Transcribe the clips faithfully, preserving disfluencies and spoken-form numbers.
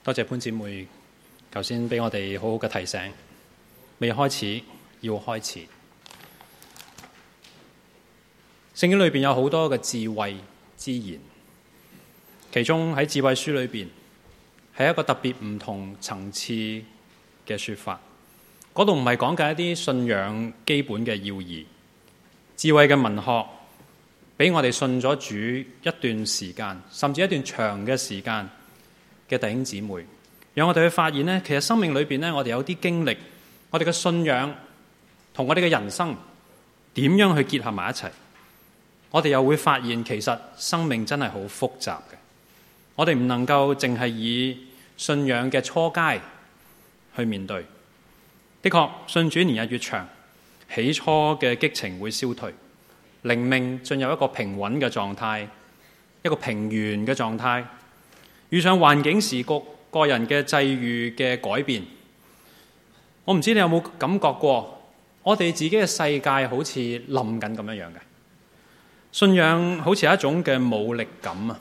多謝潘姊妹頭先俾我哋好好嘅提醒，未開始要開始。聖經裏邊有好多嘅智慧之言，其中喺智慧書裏邊係一個特別唔同層次嘅說法。嗰度唔係講緊一啲信仰基本嘅要義，智慧嘅文學俾我哋信咗主一段時間，甚至一段長嘅時間嘅弟兄姊妹，讓我哋去發現呢，其實生命裏邊呢，我哋有啲經歷，我哋嘅信仰同我哋嘅人生點樣去結合埋一齊，我哋又會發現其實生命真係好複雜嘅。我哋唔能夠淨係以信仰嘅初階去面對。的確，信主年日越長，起初嘅激情會消退，靈命進入一個平穩嘅狀態，一個平原嘅狀態。遇上環境時局、個人嘅際遇嘅改變，我唔知你有冇感覺過，我哋自己嘅世界好似冧緊咁樣樣嘅，信仰好似係一種嘅無力感啊，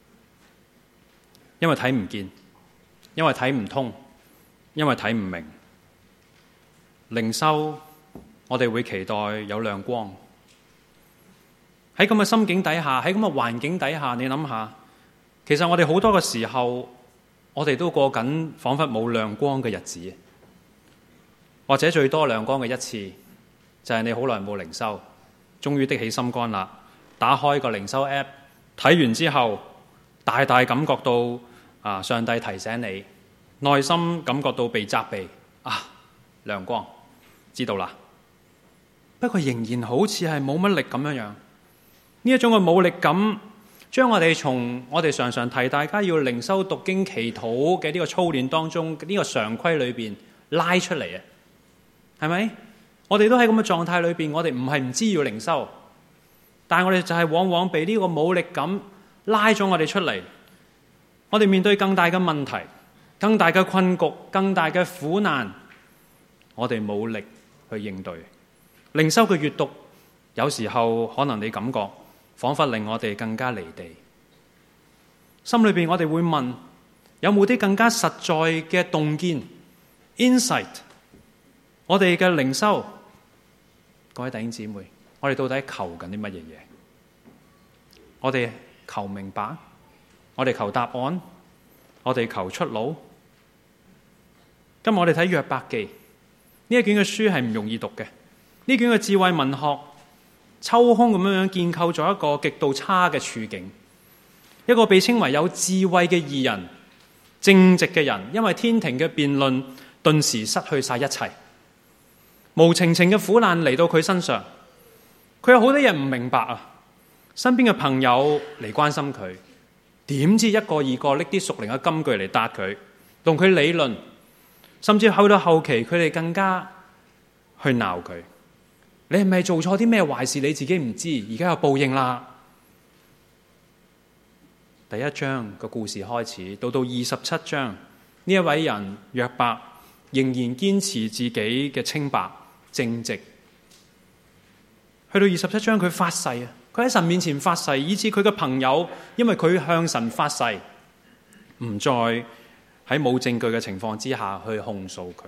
因為睇唔見，因為睇唔通，因為睇唔明。靈修，我哋會期待有亮光。喺咁嘅心境底下，喺咁嘅環境底下，你諗下，其實我哋好多嘅時候，我哋都過緊彷彿冇亮光嘅日子，或者最多亮光嘅一次，就係你好耐冇靈修，終於的起心肝啦，打開個靈修 app， 睇完之後，大大感覺到啊，上帝提醒你，內心感覺到被責備啊，亮光，知道啦。不過仍然好似係冇乜力咁樣樣，呢一種嘅冇力感，將我哋從我哋常常提大家要靈修讀經祈禱嘅呢個操練當中，呢個常規裏邊拉出嚟啊，係咪？我哋都喺咁嘅狀態裏邊，我哋唔係唔知要靈修，但係我哋就係往往被呢個冇力感拉咗我哋出嚟。我哋面對更大嘅問題、更大嘅困局、更大嘅苦難，我哋冇力去應對。靈修嘅閱讀，有時候可能你感覺彷彿令我哋更加離地。心裏邊我哋會問，有冇啲更加實在嘅洞見 insight？ 我哋嘅靈修，各位弟兄姊妹，我哋到底求緊啲乜嘢嘢？我哋求明白，我哋求答案，我哋求出路。今日我哋睇約伯記，呢一卷嘅書係唔容易讀嘅。呢卷嘅智慧文學抽空咁樣樣建構咗一個極度差嘅處境，一個被稱為有智慧嘅義人、正直嘅人，因為天庭嘅辯論頓時失去晒一切，無情情嘅苦難嚟到佢身上，佢有好多嘢唔明白啊！身邊嘅朋友嚟關心佢，點知一個二個拎啲屬靈嘅金句嚟答佢，同佢理論，甚至去到後期佢哋更加去鬧佢。你係咪做錯啲咩壞事？你自己唔知，而家有報應啦。第一章個故事開始，到到二十七章，呢一位人約伯仍然堅持自己嘅清白正直。去到二十七章，佢發誓啊，佢喺神面前發誓，以致佢嘅朋友因為佢向神發誓，唔再喺冇證據嘅情況之下去控訴佢。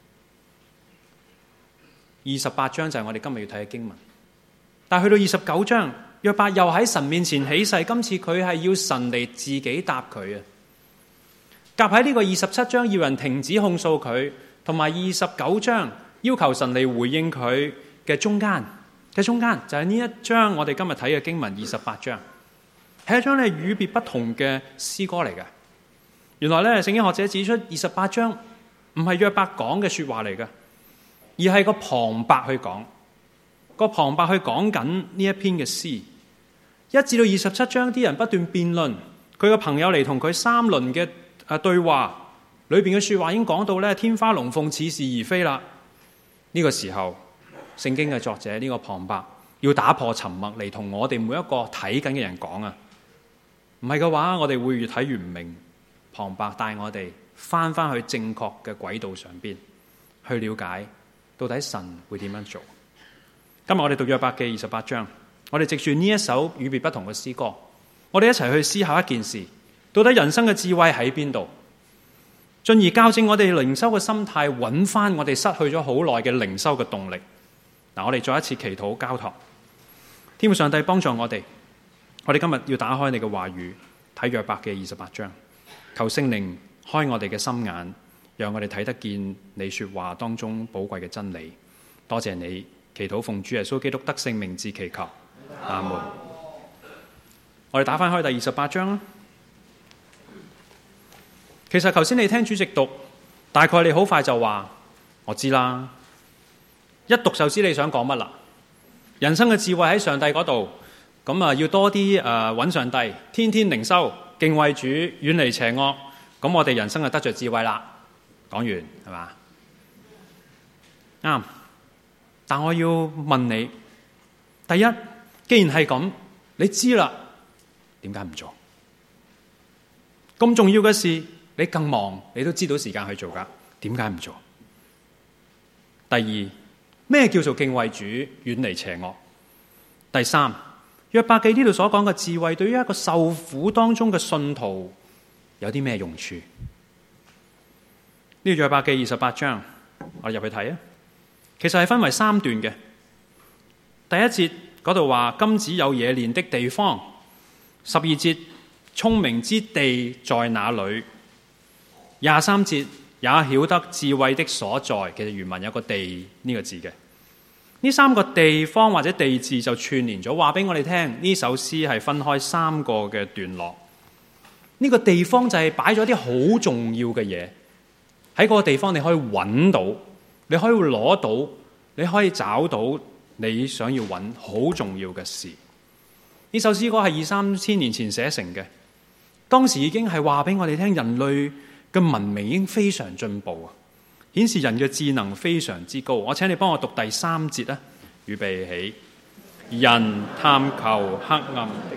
二十八章就係我哋今日要睇嘅經文，但係去到二十九章，約伯又喺神面前起誓，今次佢係要神嚟自己答佢啊！夾喺呢個二十七章要人停止控訴佢，同埋二十九章要求神嚟回應佢嘅中間嘅中間，就係呢一章我哋今日睇嘅經文二十八章，係一章咧與別不同嘅詩歌嚟嘅。原來咧聖經學者指出，二十八章唔係約伯講嘅說話嚟嘅，而係個旁白去講，個旁白去講緊呢一篇嘅詩。一至到二十七章，啲人不斷辯論，佢個朋友嚟同佢三輪嘅誒對話，裏邊嘅說話已經講到咧天花龍鳳，似是而非啦。呢、這個時候，聖經嘅作者呢個旁白要打破沉默嚟同我哋每一個睇緊嘅人講啊，唔係嘅話，我哋會越睇越唔明。旁白帶我哋翻翻去正確嘅軌道上邊去了解。到底神會點樣做？今日我哋讀約伯記二十八章，我哋藉住呢一首與別不同嘅詩歌，我哋一齊去思考一件事：到底人生嘅智慧喺邊度？ 進而校正我哋靈修嘅心態，揾翻我哋失去咗好耐嘅靈修嘅動力。嗱，我哋再一次祈禱交託，天父上帝幫助我哋。我哋今日要打開你嘅話語，睇約伯嘅二十八章，求聖靈開我哋嘅心眼，讓我哋睇得見你說話當中寶貴嘅真理。多謝你，祈禱奉主耶穌基督得勝名字祈求，阿門。我哋打翻開第二十八章啦。其實頭先你聽主席讀，大概你好快就話我知啦，一讀就知你想講乜啦。人生嘅智慧喺上帝嗰度，咁啊要多啲誒揾上帝，天天靈修，敬畏主，遠離邪惡，咁我哋人生就得着智慧啦。講完係嘛？啱。但我要問你，第一，既然係咁，你知啦，點解唔做？咁重要嘅事，你更忙，你都知道時間去做噶，點解唔做？第二，咩叫做敬畏主，遠離邪惡？第三，約伯記呢度所講嘅智慧，對於一個受苦當中嘅信徒有啲咩用處？呢個約伯記二十八章，我入去睇啊。其實係分為三段嘅。第一節嗰度話金子有冶煉的地方，十二節聰明之地在哪裏？廿三節也曉得智慧的所在。其實原文有個地呢個字嘅，呢三個地方或者地字就串連咗，話俾我哋聽呢首詩係分開三個嘅段落。呢個地方就係擺咗啲好重要嘅嘢喺嗰個地方，你可以揾到，你可以攞到，你可以找到你想要揾好重要嘅事。呢首詩歌係二三千年前寫成嘅，當時已經係話俾我哋聽，人類嘅文明已經非常進步啊，顯示人嘅智能非常之高。我請你幫我讀第三節啊，預備起。人探求黑暗的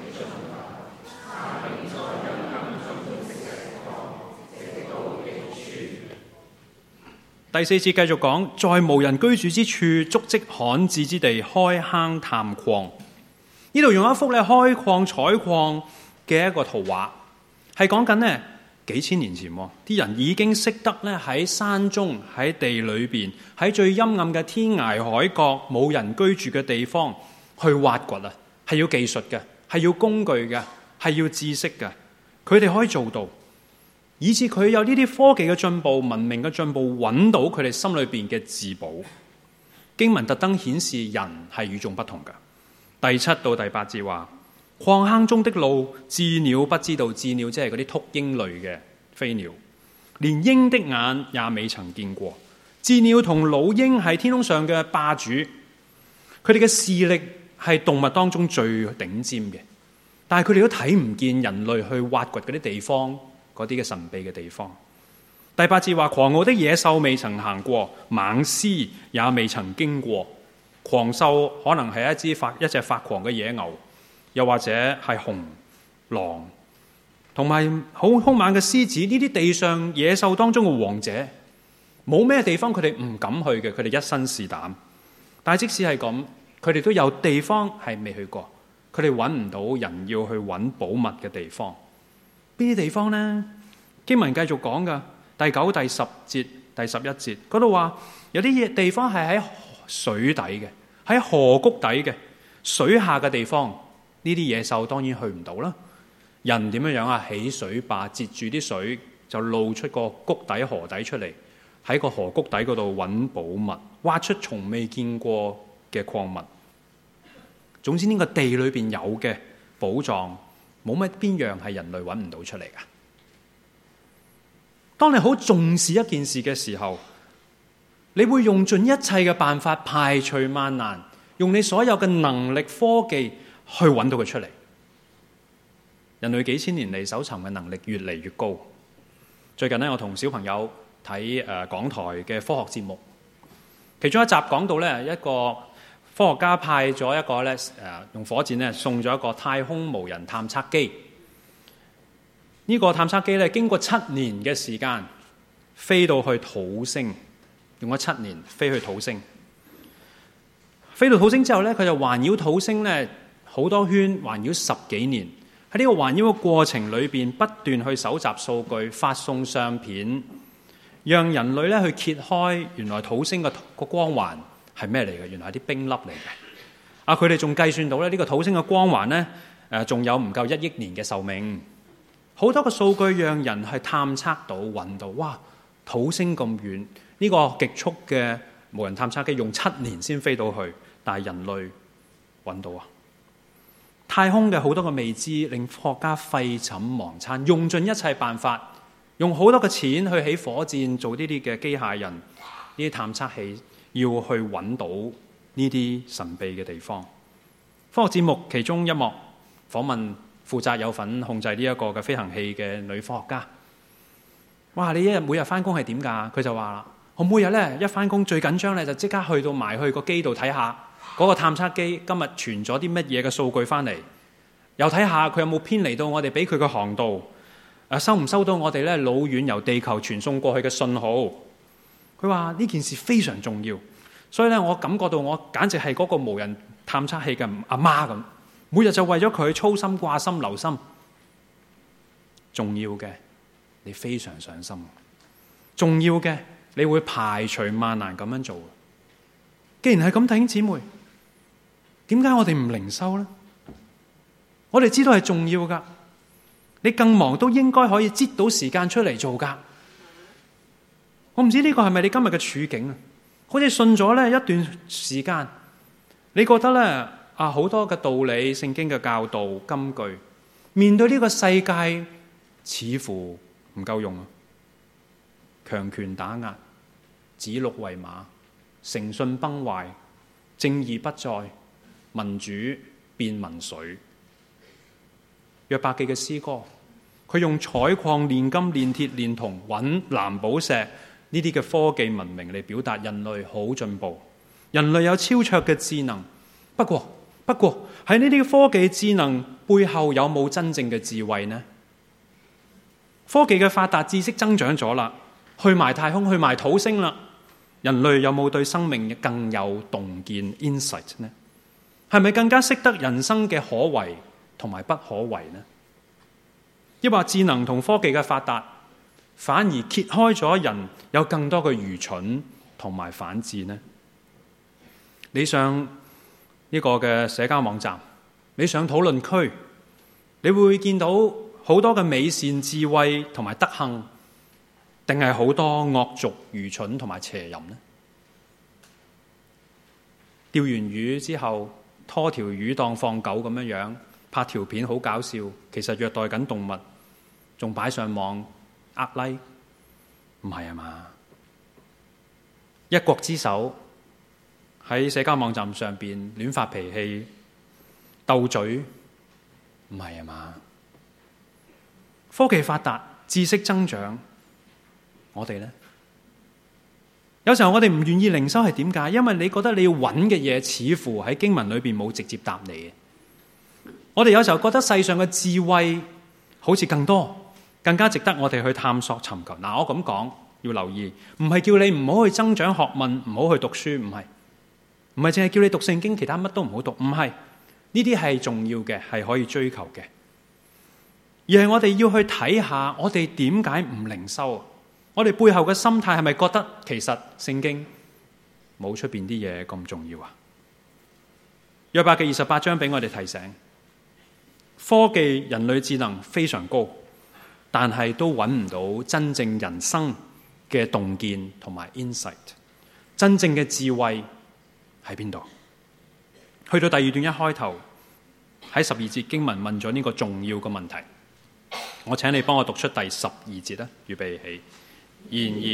第四節繼續講，在無人居住之處，足跡罕至之地，開坑探礦。呢度用一幅咧開礦採礦嘅一個圖畫，係講緊呢幾千年前，啲人已經識得咧喺山中、喺地裏邊、喺最陰暗嘅天涯海角、冇人居住嘅地方去挖掘啊，係要技術嘅，係要工具嘅，係要知識嘅，佢哋可以做到。以至佢有呢啲科技嘅進步、文明嘅進步，揾到佢哋心裏邊嘅至寶。經文特登顯示人係與眾不同嘅。第七到第八節話：礦坑中的路，鷙鳥不知道。鷙鳥即係嗰啲禿鷹類嘅飛鳥，連鷹的眼也未曾見過。鷙鳥同老鷹係天空上嘅霸主，佢哋嘅視力係動物當中最頂尖嘅，但係佢哋都睇唔見人類去挖掘嗰啲地方，嗰啲嘅神秘嘅地方。第八節話：狂傲的野獸未曾行過，猛獅也未曾經過。狂獸可能係一隻發一隻發狂嘅野牛，又或者係熊、狼，同埋好兇猛嘅獅子。呢啲地上野獸當中嘅王者，冇咩地方佢哋唔敢去嘅，佢哋一身是膽。但係即使係咁，佢哋都有地方係未去過，佢哋揾唔到人要去揾寶物嘅地方。邊啲地方呢？經文繼續講噶，第九、第十節、第十一節嗰度話，有啲嘢地方係喺水底嘅，喺河谷底嘅，水下嘅地方，呢啲野獸當然去唔到啦。人點樣樣啊？起水壩截住啲水，就露出個谷底河底出嚟，喺個河谷底嗰度揾寶物，挖出從未見過嘅礦物。總之呢個地裏邊有嘅寶藏，冇乜邊樣係人類揾唔到出嚟噶。當你好重視一件事嘅時候，你會用盡一切嘅辦法排除萬難，用你所有嘅能力、科技去揾到佢出嚟。人類幾千年嚟搜尋嘅能力越嚟越高。最近呢，我同小朋友睇誒港台嘅科學節目，其中一集講到咧，一個科學家派咗一個咧誒用火箭咧送咗一個太空無人探測機。呢個探測機咧經過七年嘅時間飛到去土星，用咗七年飛去土星。飛到土星之後咧，佢就環繞土星咧好多圈，環繞十幾年。喺呢個環繞嘅過程裏邊，不斷去搜集數據、發送相片， 讓人類咧去揭開原來土星嘅個光環係咩嚟嘅？原來係啲冰粒嚟嘅。啊，佢哋仲計算到咧呢個土星嘅光環咧，誒仲有唔夠一億年嘅壽命。好多個數據讓人係探測到、揾到，哇！土星咁遠，呢個極速嘅無人探測機用七年先飛到去，但係人類揾到啊！太空嘅好多個未知，令科學家廢寢忘餐，用盡一切辦法，用好多嘅錢去起火箭，做呢啲嘅機械人、呢啲探測器，要去揾到呢啲神秘嘅地方。科學節目其中一幕訪問負責有份控制呢一個嘅飛行器嘅女科學家。哇！你一日每日翻工係點㗎？佢就話啦：我每日咧一翻工最緊張咧就即刻去到埋去個機度睇下嗰個探測機今日傳咗啲乜嘢嘅數據翻嚟，又睇下佢有冇偏離到我哋俾佢嘅航道，誒收唔收到我哋咧老遠由地球傳送過去嘅信號。佢話呢件事非常重要，所以咧我感覺到我簡直係嗰個無人探測器嘅阿媽咁，每日就為咗佢操心掛心留心。重要嘅你非常上心，重要嘅你會排除萬難咁樣做。既然係咁，弟兄姊妹，點解我哋唔靈修呢？我哋知道係重要噶，你更忙都應該可以擠到時間出嚟做噶。我唔知呢個係咪你今日嘅處境啊？好似信咗咧一段時間，你覺得咧啊好多嘅道理、聖經嘅教導、金句，面對呢個世界似乎唔夠用啊！強權打壓，指鹿為馬，誠信崩壞，正義不再，民主變民粹。約伯記嘅詩歌，佢用採礦、煉金、煉鐵、煉銅、揾藍寶石呢啲嘅科技文明嚟表達人類好進步，人類有超卓嘅智能。不過，不過喺呢啲科技智能背後有冇真正嘅智慧呢？科技嘅發達，知識增長咗啦，去埋太空，去埋土星啦。人類有冇對生命更有洞見 insight 呢？係咪更加識得人生嘅可為同埋不可為呢？抑或智能同科技嘅發達，反而揭開咗人有更多嘅愚蠢同埋反智呢？你上呢個嘅社交網站，你上討論區，你會見到好多嘅美善、智慧同埋德行，定係好多惡俗、愚蠢同埋邪淫呢？釣完魚之後，拖條魚當放狗咁樣樣，拍條片好搞笑，其實虐待緊動物，仲擺上網呃 like， 唔係啊嘛？一國之首喺社交網站上邊亂發脾氣、鬥嘴，唔係啊嘛？科技發達，知識增長，我哋呢？有時候我哋唔願意靈修係點解？因為你覺得你要揾嘅嘢，似乎喺經文裏邊冇直接答你嘅。我哋有時候覺得世上嘅智慧好似更多，更加值得我哋去探索尋求。嗱，我咁講要留意，唔係叫你唔好去增長學問，唔好去讀書，唔係，唔係淨係叫你讀聖經，其他乜都唔好讀，唔係。呢啲係重要嘅，係可以追求嘅。而係我哋要去睇下，我哋點解唔靈修？我哋背後嘅心態係咪覺得其實聖經冇出邊啲嘢咁重要啊？約伯記二十八章俾我哋提醒，科技人類智能非常高，但係都揾唔到真正人生嘅洞見同埋 insight， 真正嘅智慧喺邊度？去到第二段一開頭，喺十二節經文問咗呢個重要嘅問題，我請你幫我讀出第十二節啦，預備起。然而，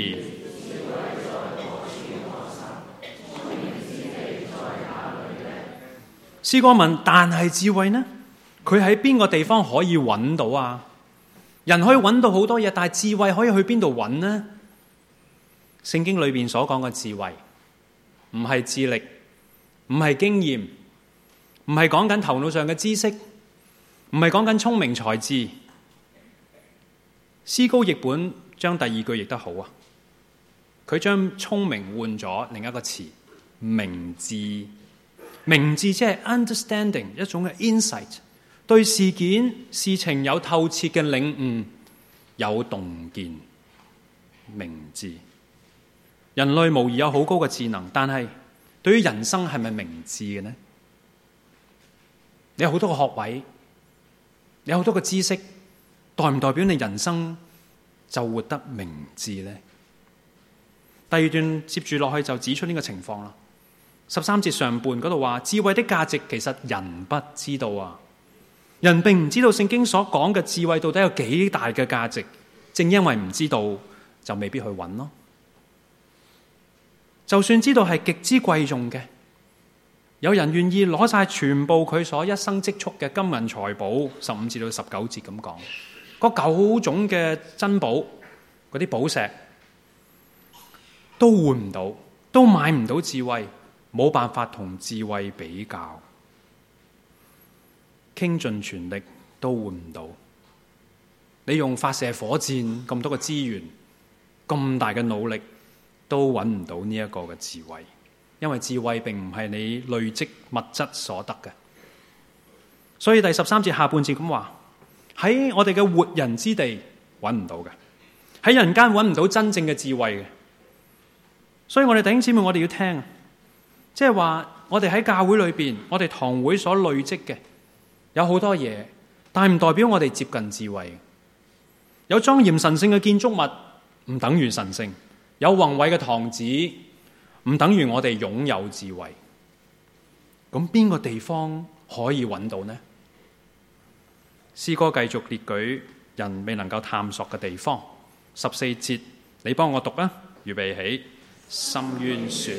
詩歌問：但係智慧呢？佢喺邊個地方可以揾到啊？人可以揾到好多嘢，但係智慧可以去邊度揾呢？聖經裏邊所講嘅智慧，唔係智力，唔係經驗，唔係講緊頭腦上嘅知識，唔係講緊聰明才智。詩高譯本將第二句譯得好啊！佢將聰明換咗另一個詞，明智。明智即係 understanding， 一種嘅 insight， 對事件事情有透徹嘅領悟，有洞見。 明智。人類無疑有好高嘅智能，但係對於人生係咪明智嘅呢？你有好多個學位，你有好多個知識，代唔代表你人生就活得明智呢？第二段接住落去就指出呢個情況啦。十三節上半嗰度話，智慧的價值其實人不知道啊，人並唔知道聖經所講嘅智慧到底有幾大嘅價值，正因為唔知道就未必去揾咯。就算知道係極之貴重嘅，有人願意攞晒全部佢所一生積蓄嘅金銀財寶，十五至到十九節咁講，嗰九種嘅珍寶，嗰啲寶石都換唔到，都買唔到智慧，冇辦法同智慧比較，傾盡全力都換唔到。你用發射火箭咁多嘅資源，咁大嘅努力，都揾唔到呢一個嘅智慧，因為智慧並唔係你累積物質所得嘅。所以第十三節下半節咁話，喺我哋嘅活人之地揾唔到嘅，喺人間揾唔到真正嘅智慧嘅。所以我哋弟兄姊妹，我哋要聽，即係話我哋喺教會裏邊，我哋堂會所累積嘅有好多嘢，但係唔代表我哋接近智慧。有莊嚴神聖嘅建築物唔等於神聖，有宏偉嘅堂子唔等於我哋擁有智慧。咁邊個地方可以揾到呢？詩歌繼續列舉人未能夠探索嘅地方。十四節，你幫我讀啊，預備起。深淵說，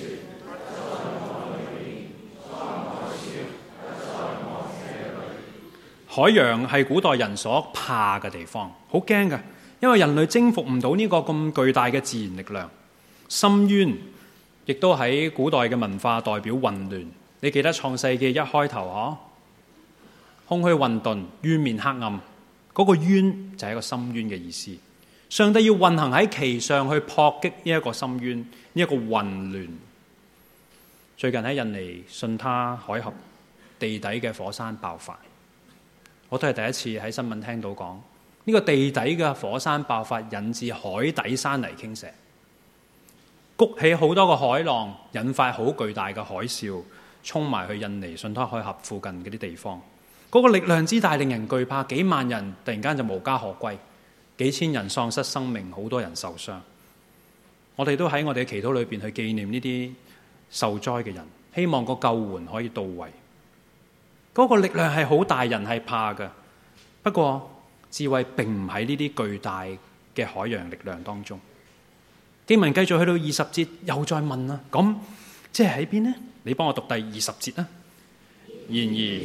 海洋係古代人所怕嘅地方，好驚㗎，因為人類征服唔到呢個咁巨大嘅自然力量。深淵亦都喺古代嘅文化代表混亂。你記得創世記一開頭嗬，空虛混沌，淵面黑暗，嗰個淵就係一個深淵嘅意思。上帝要運行喺其上去撲擊呢一個深淵，呢一個混亂。最近喺印尼巽他海峽地底嘅火山爆發，我都係第一次喺新聞聽到講呢個地底嘅火山爆發引致海底山泥傾瀉，谷起好多個海浪，引發好巨大嘅海嘯，衝埋去印尼巽他海峽附近嗰啲地方。嗰個力量之大令人懼怕，幾萬人突然間就無家可歸，幾千人喪失生命，好多人受傷。我哋都喺我哋嘅祈禱裏邊去紀念呢啲受災嘅人，希望個救援可以到位。嗰個力量係好大，人係怕嘅。不過智慧並唔喺呢啲巨大嘅海洋力量當中。經文繼續去到二十節，又再問啦，咁即係喺邊呢？你幫我讀第二十節啦。然而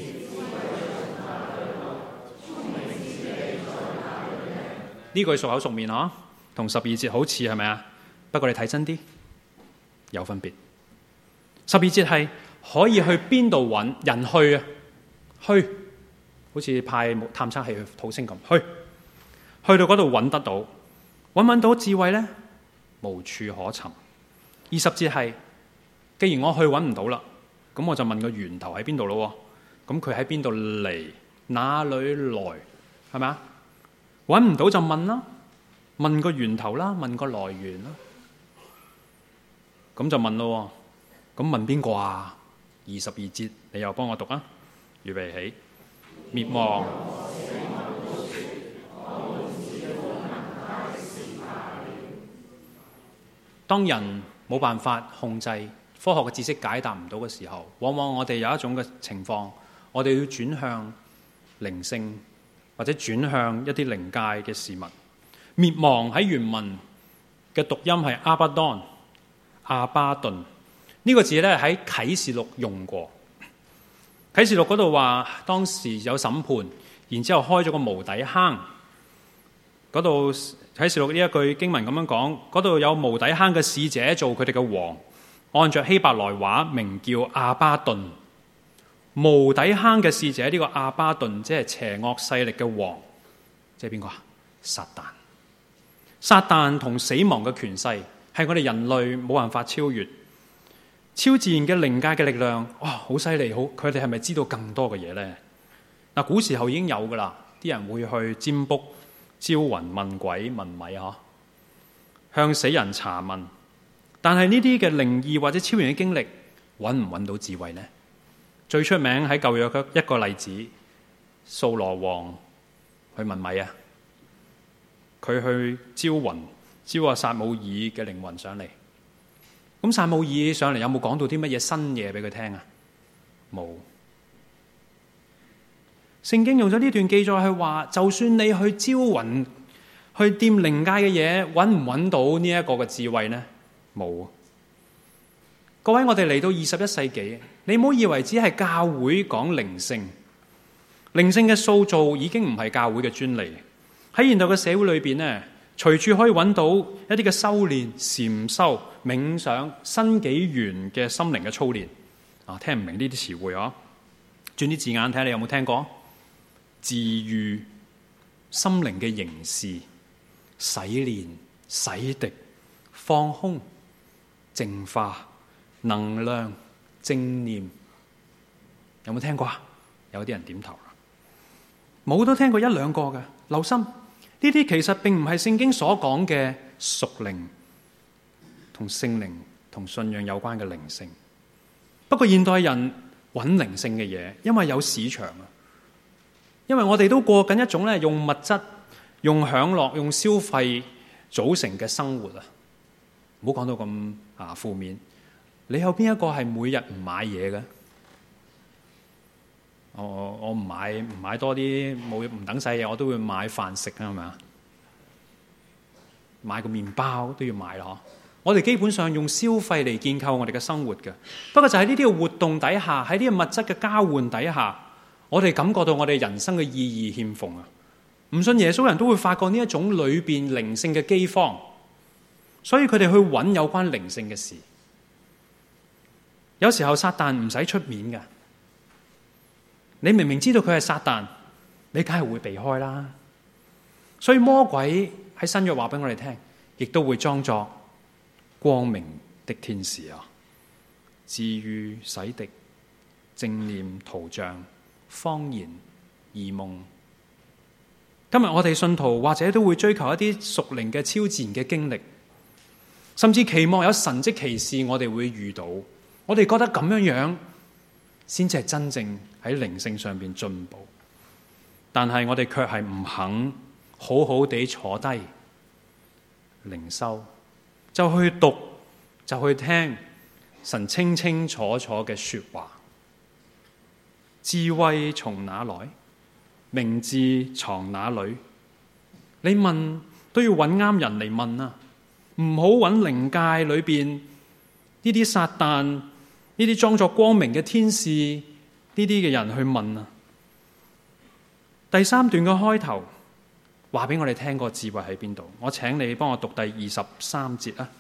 呢句熟口熟面嗬，同十二節好似係咪啊？不過你睇真啲，有分別。十二節係可以去邊度揾人去啊？去，好似派探測器去土星咁，去，去到嗰度揾得到，揾唔揾到智慧呢？無處可尋。二十節係，既然我去揾唔到啦，咁我就問個源頭喺邊度咯。咁佢喺邊度嚟？哪裏來？係咪啊？揾唔到就問啦，問個源頭啦，問個來源啦。咁就問咯，咁問邊個啊？二十二節，你又幫我讀啊！預備起，滅亡。當人冇辦法控制，科學嘅知識解答唔到嘅時候，往往我哋有一種嘅情況，我哋要轉向靈性，或者轉向一啲靈界嘅事物。滅亡喺原文嘅讀音係阿巴當、阿巴頓，呢個字咧喺啟示錄用過。啟示錄嗰度話當時有審判，然之後開咗個無底坑。嗰度啟示錄呢一句經文咁樣講，嗰度有無底坑嘅使者做佢哋嘅王，按着希伯來話名叫阿巴頓。無底坑嘅使者，呢、這個阿巴頓即係邪惡勢力嘅王，即係邊個啊？撒旦。撒旦同死亡嘅權勢係我哋人類冇辦法超越。超自然嘅靈界嘅力量，哇，好犀利！好，佢哋係咪知道更多嘅嘢呢？嗱，古時候已經有噶啦，啲人會去占卜、招魂、問鬼、問米嗬。 向死人查問。但係呢啲嘅靈異或者超然嘅經歷，揾唔揾到智慧呢？最出名喺舊約嘅一個例子，掃羅王去問米啊，佢去招魂，招阿撒母耳嘅靈魂上嚟。咁撒母耳上嚟有冇講到啲乜嘢新嘢俾佢聽啊？冇。聖經用咗呢段記載去話，就算你去招魂，去掂靈界嘅嘢，揾唔揾到呢一個嘅智慧呢？冇。各位，我哋嚟到二十一世紀，你唔好以為只係教會講靈性，靈性嘅塑造已經唔係教會嘅專利。喺現代嘅社會裏邊呢，隨處可以揾到一啲嘅修煉、禪修、冥想、新紀元嘅心靈嘅操練。啊，聽唔明呢啲詞彙啊？轉啲字眼睇下，你有冇聽過？治愈、心靈嘅凝視、洗練、洗滌、放空、淨化、能量、正念，有冇聽過啊？有啲人點頭啦，冇都聽過一兩個嘅。留心，呢啲其實並唔係聖經所講嘅屬靈同聖靈同信仰有關嘅靈性。不過現代人揾靈性嘅嘢，因為有市場啊。因為我哋都過緊一種咧用物質、用享樂、用消費組成嘅生活啊！唔好講到咁啊負面。你有邊一個係每日唔買嘢嘅？我我唔買唔買多啲冇唔等使嘢，我都會買飯食啊，係咪啊？買個麵包都要買咯。我哋基本上用消費嚟建構我哋嘅生活嘅。不過就喺呢啲嘅活動底下，喺呢個物質嘅交換底下，我哋感覺到我哋人生嘅意義欠奉啊！唔信耶穌人都會發覺呢一種裏邊靈性嘅饑荒，所以佢哋去揾有關靈性嘅事。有時候撒旦唔使出面㗎，你明明知道佢係撒旦，你梗係會避開啦。所以魔鬼喺新約話俾我哋聽，亦都會裝作光明的天使啊，治愈、洗滌、正念、圖像、謊言、異夢。今日我哋信徒或者都會追求一啲屬靈嘅超自然嘅經歷，甚至期望有神蹟奇事我哋會遇到。我哋覺得咁樣樣先至係真正喺靈性上邊進步，但係我哋卻係唔肯好好地坐低靈修，就去讀，就去聽神清清楚楚嘅說話。智慧從哪來？明智藏哪裏？你問都要揾啱人嚟問啊！唔好揾靈界裏邊呢啲撒旦、呢啲裝作光明嘅天使呢啲嘅人去問啊！第三段嘅開頭話俾我哋聽個智慧喺邊度？我請你幫我讀第二十三節啊！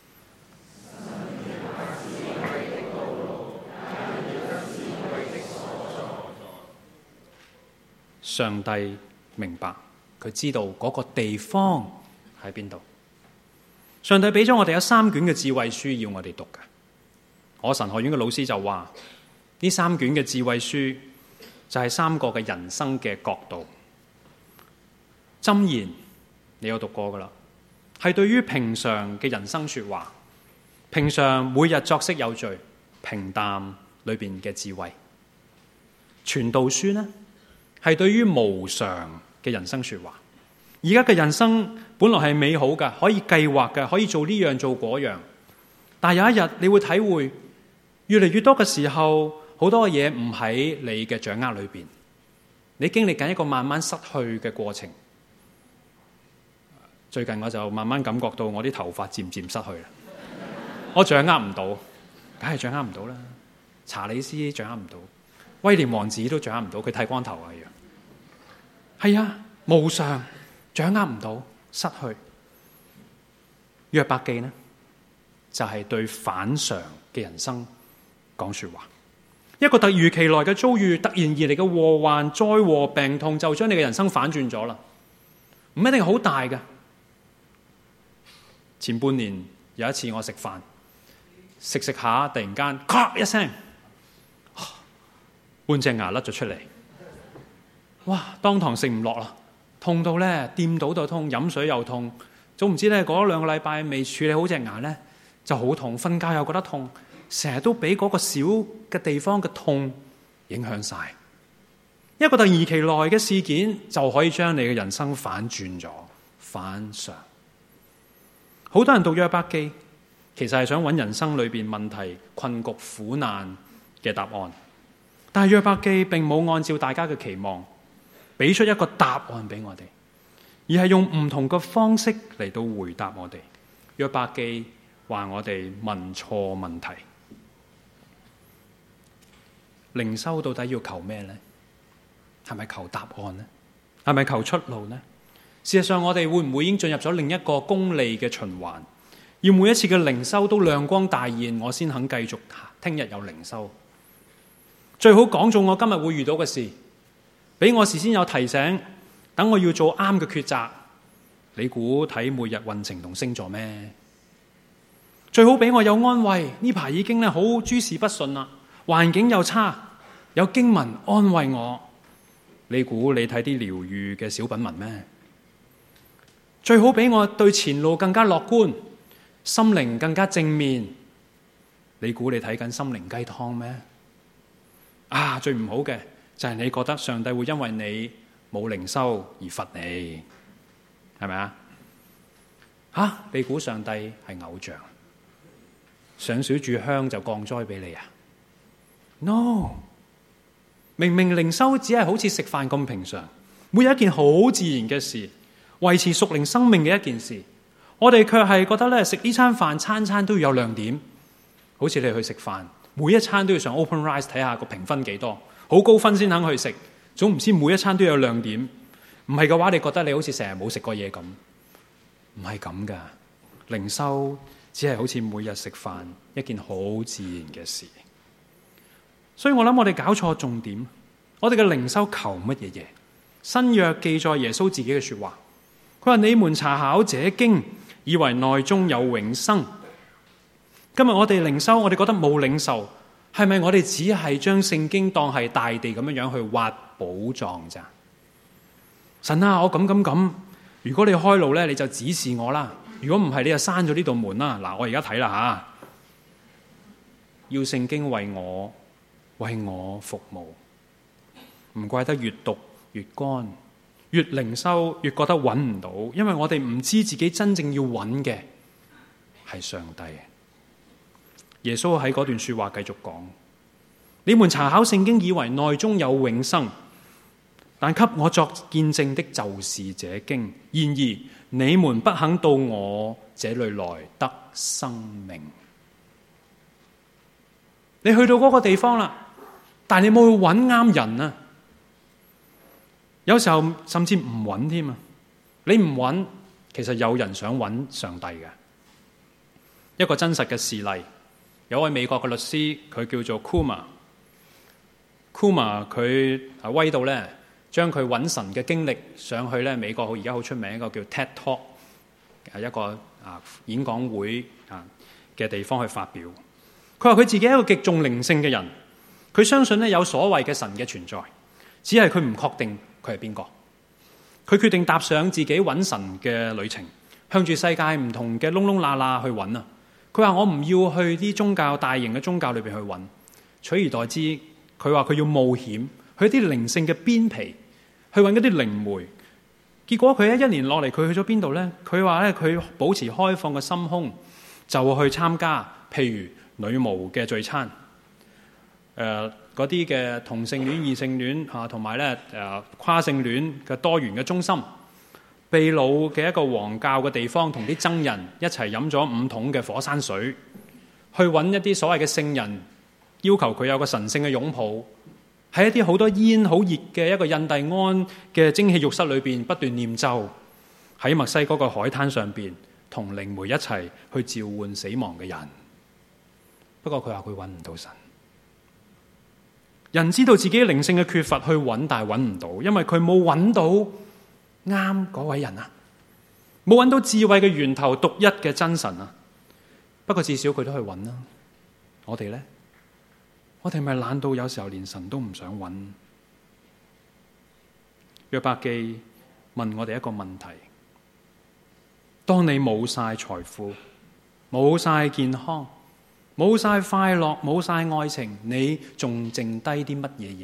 上帝明白，佢知道嗰個地方喺邊度。上帝俾咗我哋有三卷嘅智慧書要我哋讀嘅。我神學院嘅老師就話，呢三卷嘅智慧書就係三個嘅人生嘅角度。箴言你有讀過噶啦，係對於平常嘅人生說話，平常每日作息有序、平淡裏邊嘅智慧。傳道書呢，係對於無常嘅人生說話。而家嘅人生本來係美好嘅，可以計劃嘅，可以做呢樣做嗰樣。但係有一日你會體會，越嚟越多嘅時候，好多嘅嘢唔喺你嘅掌握裏邊。你經歷緊一個慢慢失去嘅過程。最近我就慢慢感覺到我啲頭髮漸漸失去啦。我掌握唔到，梗係掌握唔到啦。查理斯掌握唔到，威廉王子都掌握唔到，佢剃光頭啊一樣。係啊，無常，掌握唔到，失去。約伯記呢，就係、是、對反常嘅人生講說話。一個突如其來嘅遭遇，突然而嚟嘅禍患、災禍、病痛，就將你嘅人生反轉咗啦。唔一定好大嘅。前半年有一次我食飯，食食下突然間咔一聲，半隻牙甩咗出嚟。哇！當堂食唔落啦，痛到咧掂到就痛，飲水又痛， 總唔知咧嗰兩個禮拜未處理好隻牙咧，就好痛，瞓覺又覺得痛，成日都俾嗰個小嘅地方嘅痛影響晒。一個突如其來嘅事件就可以將你嘅人生反轉咗，反常。好多人讀約伯記，其實係想揾人生裏邊問題、困局、苦難嘅答案，但係約伯記並冇按照大家嘅期望，俾出一個答案俾我哋，而係用唔同嘅方式嚟到回答我哋。約伯記話我哋問錯問題，靈修到底要求咩呢？係咪求答案呢？係咪求出路呢？事實上，我哋會唔會已經進入咗另一個功利嘅循環？要每一次嘅靈修都亮光大現，我先肯繼續聽日有靈修。最好講中我今日會遇到嘅事，俾我事先有提醒，等我要做啱嘅抉擇。你估睇每日運程同星座咩？最好俾我有安慰，呢排已經咧好諸事不順啦，環境又差，有經文安慰我。你估你睇啲療癒嘅小品文咩？最好俾我對前路更加樂觀，心靈更加正面。你估你睇緊心靈雞湯咩？啊，最唔好嘅就係你覺得上帝會因為你冇靈修而罰你，係咪啊？吓，你估上帝係偶像，上少炷香就降災俾你啊 ？No， 明明靈修只係好似食飯咁平常，每有一件好自然嘅事，維持屬靈生命嘅一件事，我哋卻係覺得咧食呢餐飯餐餐都要有亮點，好似你去食飯，每一餐都要上 OpenRice 睇下個評分幾多，好高分先肯去食。總唔知每一餐都有亮點，唔係嘅話，你覺得你好似成日冇食過嘢咁，唔係咁噶。靈修只係好似每日食飯一件好自然嘅事，所以我諗我哋搞錯重點。我哋嘅靈修求乜嘢嘢？新約記載耶穌自己嘅說話，佢話你們查考這經，以為內中有永生。今日我哋靈修，我哋覺得冇領受，係咪我哋只係將聖經當係大地咁樣樣去挖寶藏咋？神啊，我咁咁咁，如果你開路咧，你就指示我啦；如果唔係，你就閂咗呢道門啦。嗱，我而家睇啦吓，要聖經為我為我服務，唔怪得越讀越乾，越靈修越覺得揾唔到，因為我哋唔知自己真正要揾嘅係上帝。耶穌喺嗰段說話繼續講：你們查考聖經，以為內中有永生，但給我作見證的就是這經。然而你們不肯到我這裏來得生命。你去到嗰個地方啦，但你冇去揾啱人啊！有時候甚至唔揾添啊！你唔揾，其實有人想揾上帝嘅。一個真實嘅事例。有位美國嘅律師，佢叫做 Kuma。Kuma 佢係威到咧，將佢揾神嘅經歷上去咧美國好而家好出名一個叫 TED Talk， 係一個啊演講會啊嘅地方去發表。佢話佢自己係一個極重靈性嘅人，佢相信咧有所謂嘅神嘅存在，只係佢唔確定佢係邊個。佢決定踏上自己揾神嘅旅程，向住世界唔同嘅窿窿罅罅去揾啊！佢話我唔要去啲宗教大型嘅宗教裏邊去揾，取而代之，佢話佢要冒險去啲靈性嘅邊皮，去揾一啲靈媒。結果佢一一年落嚟，佢去咗邊度呢？佢話咧佢保持開放嘅心胸，就去參加譬如女巫嘅聚餐，誒嗰啲嘅同性戀、異性戀嚇，同埋咧誒跨性戀嘅多元嘅中心。秘魯嘅一個黃教嘅地方，同啲僧人一齊飲咗五桶嘅火山水，去揾一啲所謂嘅聖人，要求佢有個神聖嘅擁抱，喺一啲好多煙好熱嘅一個印第安嘅蒸汽浴室裏邊不斷念咒，喺墨西哥個海灘上邊同靈媒一齊去召喚死亡嘅人。不過佢話佢揾唔到神，人知道自己靈性嘅缺乏去揾，但係揾唔到，因為佢冇揾到啱嗰位人啊，冇揾到智慧嘅源頭，獨一嘅真神啊。不過至少佢都去揾啦。我哋呢？我哋咪懶到有時候連神都唔想揾。約伯記問我哋一個問題： 當你冇晒財富、冇晒健康、冇晒快樂、冇晒愛情，你仲剩低啲乜嘢嘢？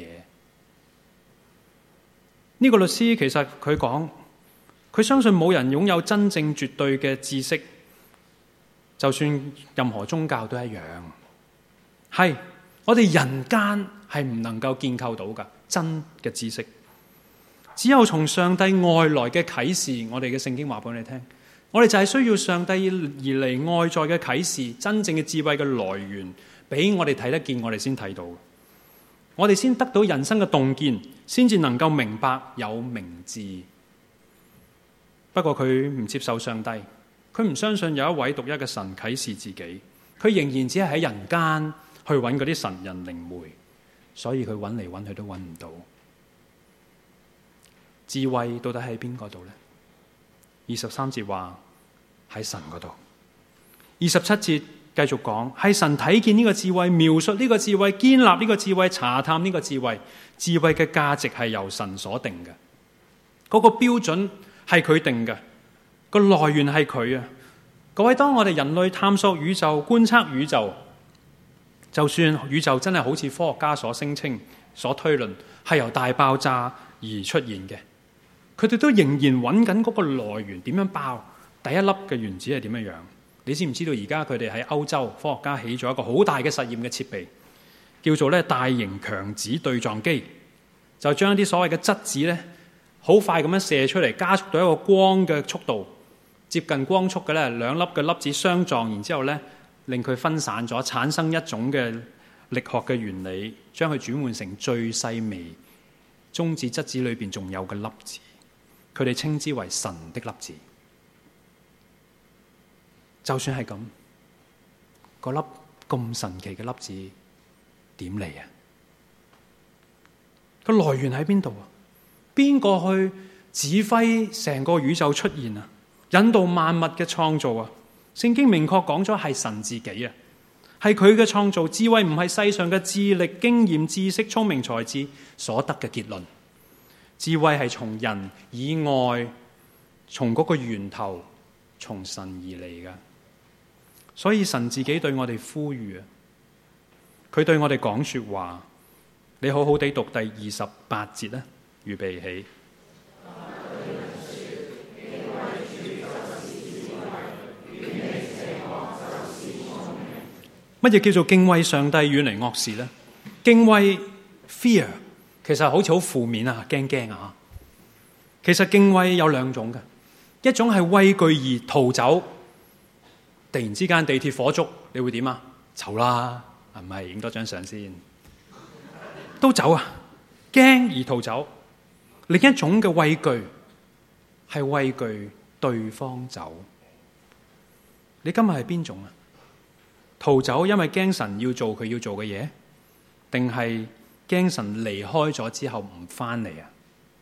呢個律師其實佢講，佢相信冇人擁有真正絕對嘅知識，就算任何宗教都一樣。係，我哋人間係唔能夠建構到㗎真嘅知識，只有從上帝外來嘅啟示。我哋嘅聖經話俾你聽，我哋就係需要上帝而嚟外在嘅啟示，真正嘅智慧嘅來源，俾我哋睇得見，我哋先睇到，我哋先得到人生嘅洞見，先至能夠明白有明智。不過佢唔接受上帝，佢唔相信有一位獨一嘅神啟示自己，佢仍然只係喺人間去揾嗰啲神人靈媒，所以佢揾嚟揾去都揾唔到。智慧到底喺邊個度呢？二十三節話喺神嗰度。二十七節繼續講，係神睇見呢個智慧，描述呢個智慧，建立呢個智慧，查探呢個智慧。智慧嘅價值係由神所定嘅，嗰個標準係佢定嘅，個來源係佢啊！各位，當我哋人類探索宇宙、觀測宇宙，就算宇宙真係好似科學家所聲稱、所推論係由大爆炸而出現嘅，佢哋都仍然揾緊嗰個來源點樣爆，第一粒嘅原子係點樣樣？你知唔知道而家佢哋喺歐洲科學家起咗一個好大嘅實驗嘅設備，叫做咧大型強子對撞機，就將一啲所謂嘅質子咧，好快咁樣射出嚟，加速到一個光嘅速度，接近光速嘅咧，兩粒嘅粒子相撞，然之後咧令佢分散咗，產生一種嘅力學嘅原理，將佢轉換成最細微中子質子裏邊仲有嘅粒子，佢哋稱之為神的粒子。就算係咁，嗰粒咁神奇嘅粒子點嚟啊？個來源喺邊度啊？邊個去指揮成個宇宙出現啊？引導萬物嘅創造啊？聖經明確講咗係神自己啊，係佢嘅創造。智慧唔係世上嘅智力、經驗、知識、聰明才智所得嘅結論，智慧係從人以外，從嗰個源頭，從神而嚟噶。所以神自己對我哋呼籲啊，佢對我哋講說話，你好好地讀第二十八節啦，預備起。乜嘢叫做敬畏上帝遠離惡事呢？敬畏 fear 其實好似好負面啊，驚驚啊。其實敬畏有兩種嘅，一種係畏懼而逃走。突然之間地鐵火燭，你會點啊？走啦，係咪影多張相先？都走啊，驚而逃走。另一種嘅畏懼係畏懼對方走。你今日係邊種啊？逃走因為驚神要做佢要做嘅嘢，定係驚神離開咗之後唔翻嚟啊？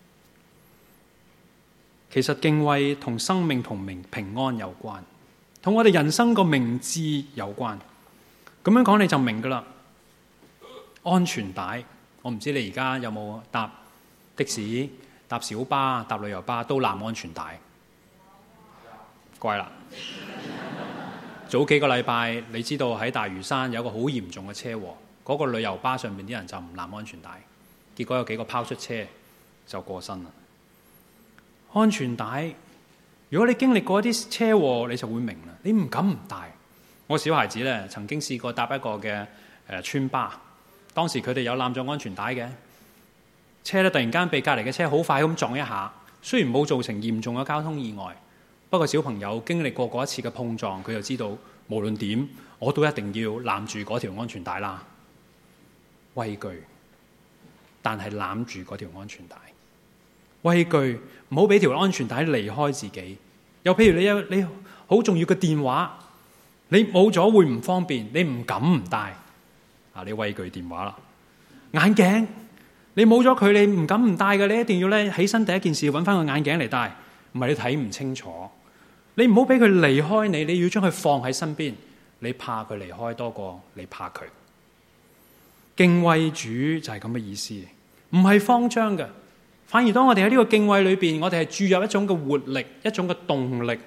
其實敬畏同生命同命平安有關，同我哋人生個明智有關。咁樣講你就明噶啦。安全帶，我唔知你而家有冇搭的士、搭小巴、搭旅遊巴都攬安全帶。乖啦。早幾個禮拜，你知道喺大嶼山有個好嚴重嘅車禍，嗰個旅遊巴上面啲人就唔攬安全帶，結果有幾個拋出車就過身啦。安全帶，如果你經歷過一啲車禍，你就會明啦。你唔敢唔帶。我小孩子咧曾經試過搭一個嘅誒村巴，當時佢哋有攬咗安全帶嘅車咧，突然間被隔離嘅車好快咁撞一下，雖然冇造成嚴重嘅交通意外。不過小朋友經歷過嗰一次嘅碰撞，佢就知道無論點我都一定要攬住嗰條安全帶啦。畏懼，但係攬住嗰條安全帶。畏懼，唔好俾條安全帶離開自己。又譬如你有你好重要嘅電話，你冇咗會唔方便，你唔敢唔帶啊！你畏懼電話啦。眼鏡，你冇咗佢，你唔敢唔戴嘅，你一定要咧起身第一件事揾翻個眼鏡嚟戴，唔係你睇唔清楚。你唔好俾佢離開你，你要將佢放喺身邊。你怕佢離開多過你怕佢。敬畏主就係咁嘅意思，唔係慌張嘅。反而當我哋喺呢個敬畏裏邊，我哋係注入一種嘅活力，一種嘅動力，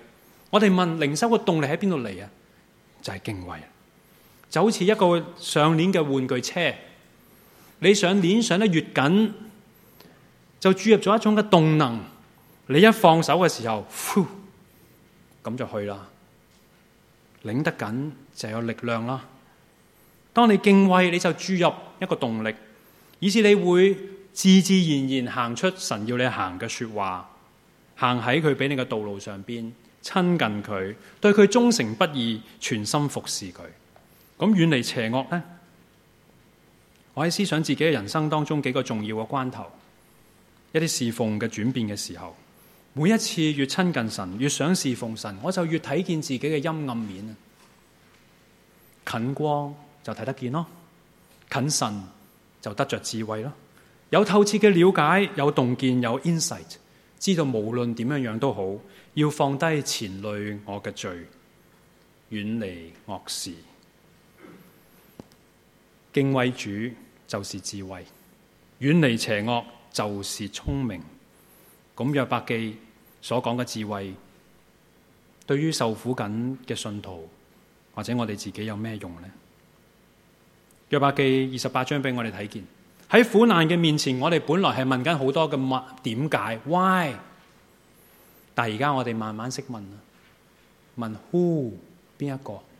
我哋問靈修嘅動力喺邊度嚟啊？就係敬畏。就好似一個上鏈嘅玩具車，你上鏈上得越緊，就注入咗一種嘅動能。你一放手嘅時候，呼，咁就去啦。擰得緊就有力量啦。當你敬畏，你就注入一個動力，以致你會自自然然行出神要你行嘅說話，行喺佢俾你嘅道路上邊，親近佢，對佢忠誠不二，全心服侍佢。咁遠離邪惡呢？我喺思想自己嘅人生當中幾個重要嘅關頭，一啲侍奉嘅轉變嘅時候，每一次越親近神，越想侍奉神，我就越睇見自己嘅陰暗面。近光就睇得見咯，近神就得着智慧咯，有透徹嘅了解，有洞見，有 insight， 知道無論點樣樣都好，要放低纏累我嘅罪，遠離惡事。敬畏主就是智慧，遠離邪惡就是聰明。咁約伯記所講嘅智慧，對於受苦緊嘅信徒或者我哋自己有咩用呢？約伯記二十八章俾我哋睇見，喺苦難嘅面前，我哋本來係問緊好多嘅乜點解 why， 但係而家我哋慢慢識問啦，問 who 邊一個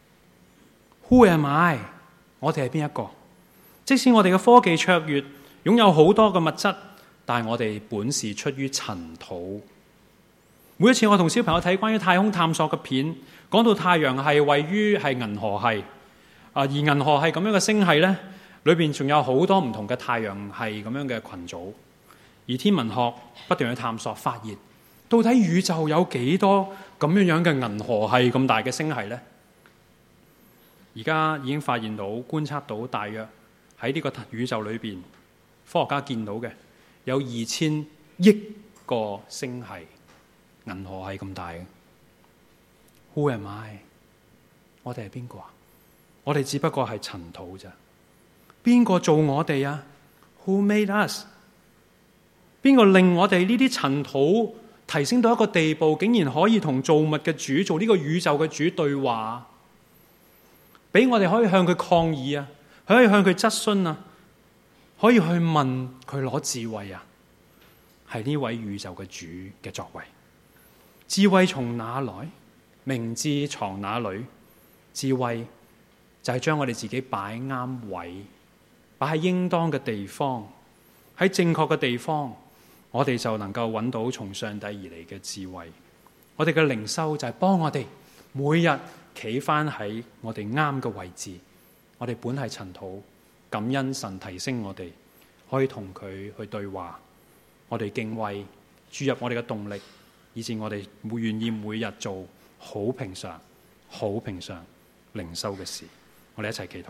who am I？我哋係邊一個？即使我哋嘅科技卓越，擁有好多嘅物質，但係我哋本是出於塵土。每一次我同小朋友睇關於太空探索嘅片，講到太陽系位於係銀河系，啊，而銀河系咁樣嘅星系呢，裏邊仲有好多唔同嘅太陽系咁樣嘅群組。而天文學不斷去探索，發現到底宇宙有幾多咁樣樣嘅銀河系咁大嘅星系呢？而家已經發現到、觀察到，大約喺呢個宇宙裏邊，科學家見到嘅有二千億個星系，銀河系咁大嘅。Who am I？ 我哋係邊個啊？我哋只不過係塵土咋？邊個做我哋啊 ？Who made us？ 邊個令我哋呢啲塵土提升到一個地步，竟然可以同造物嘅主做呢個宇宙嘅主對話？俾我哋可以向佢抗議啊，可以向佢質詢啊，可以去問佢攞智慧啊，係呢位宇宙嘅主嘅作為。智慧從哪來？明智藏哪裏？智慧就係將我哋自己擺啱位，擺喺應當嘅地方，喺正確嘅地方，我哋就能夠揾到從上帝而嚟嘅智慧。我哋嘅靈修就係幫我哋每日企翻喺我哋啱嘅位置，我哋本係塵土，感恩神提升我哋，可以同佢去對話。我哋敬畏，注入我哋嘅動力，以致我哋會願意每日做好平常、好平常靈修嘅事。我哋一齊祈禱，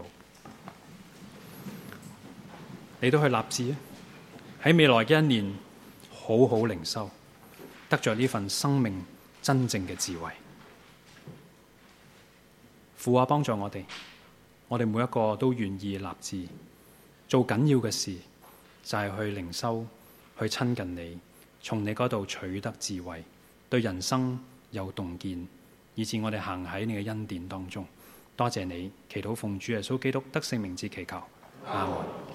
你都去立志啊！喺未來嘅一年，好好靈修，得着呢份生命真正嘅智慧。父啊，幫助我哋，我哋每一個都願意立志做緊要嘅事，就係去靈修，去親近你，從你嗰度取得智慧，對人生有洞見，以致我哋行喺你嘅恩典當中。多謝你，祈禱奉主耶穌基督得勝名字祈求，阿門。